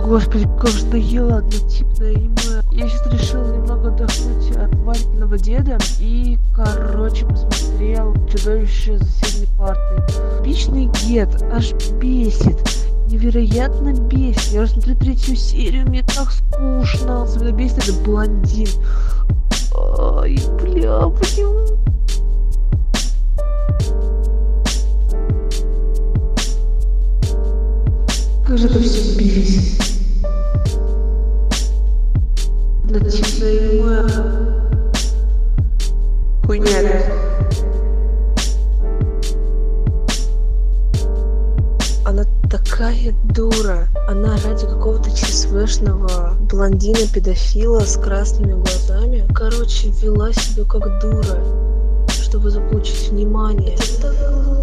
Господи, как же надоело однотипное аниме. Я сейчас решил немного отдохнуть от Валькиного деда и, посмотрел «Чудовище за соседней партой». Эпичный гет аж бесит. Невероятно бесит. Я рассмотрю 3-ю серию, мне так скучно. Особенно бесит этот блондин. Ай, бля, почему? Как же это все бесит. Однотипное аниме. Хуйня. Она такая дура. Она ради какого-то ЧСВшного блондина-педофила с красными глазами, вела себя как дура, чтобы заполучить внимание. Это так